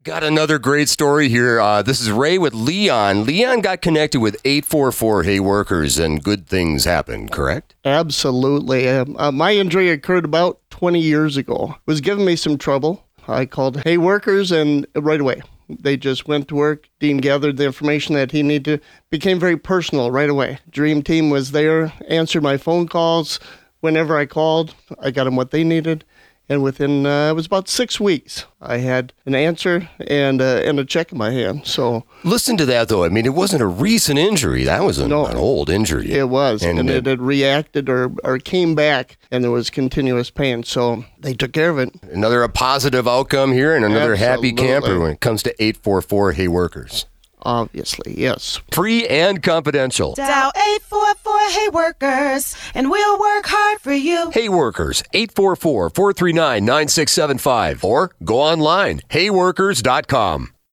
Got another great story here. This is Ray with Leon. Leon got connected with 844 Hey Workers, and good things happened, correct? Absolutely. My injury occurred about 20 years ago. It was giving me some trouble. I called Hey Workers, and right away, they just went to work. Dean gathered the information that he needed. Became very personal right away. Dream Team was there, answered my phone calls. Whenever I called, I got them what they needed. And within, it was about 6 weeks, I had an answer and a check in my hand. So listen to that, though. I mean, it wasn't a recent injury. That was an old injury. It was, and it had reacted or came back, and there was continuous pain. So they took care of it. A positive outcome here and another happy camper when it comes to 844 Hey Workers. Obviously, yes. Free and confidential. Dial 844 Hey Workers, and we'll work hard for you. Hey Workers, 844-439-9675. Or go online, heyworkers.com.